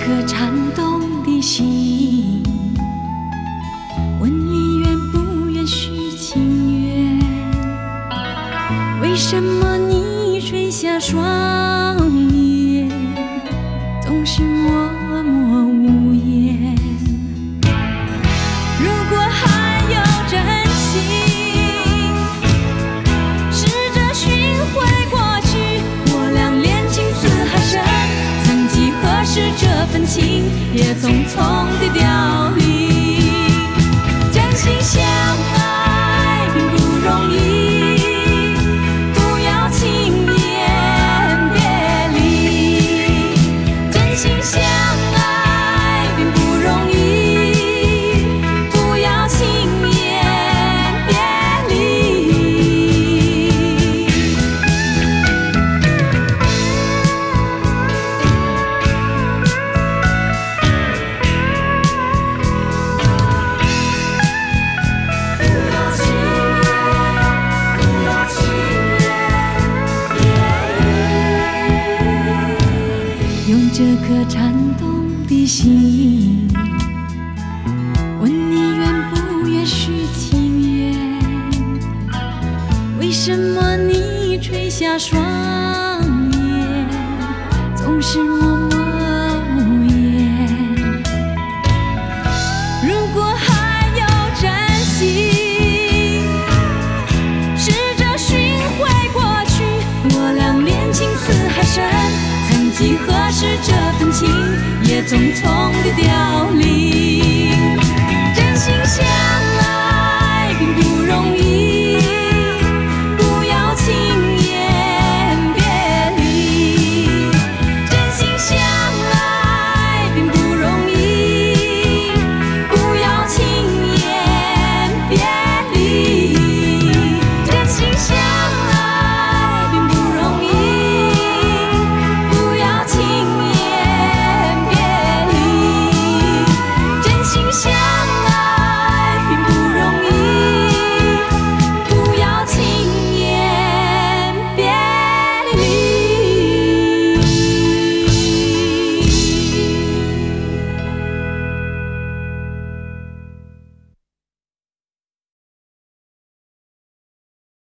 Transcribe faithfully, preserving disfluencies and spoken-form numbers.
颗颤动的心，问你愿不愿续情缘？为什么你垂下双眼，总是默默无言？如果还有真心，试着寻回过去，我俩恋情似海深，曾几何时这份情也匆匆地凋零。真心相爱并不容易，不要轻言别离。真心相爱并不容易，不要轻言别离。用这颗颤动的心，问你愿不愿续情缘？为什么你垂下双眼，总是默默无言？如果还有真心，试着寻回过去，我俩恋情似海深，曾几何时这份情也匆匆地凋零。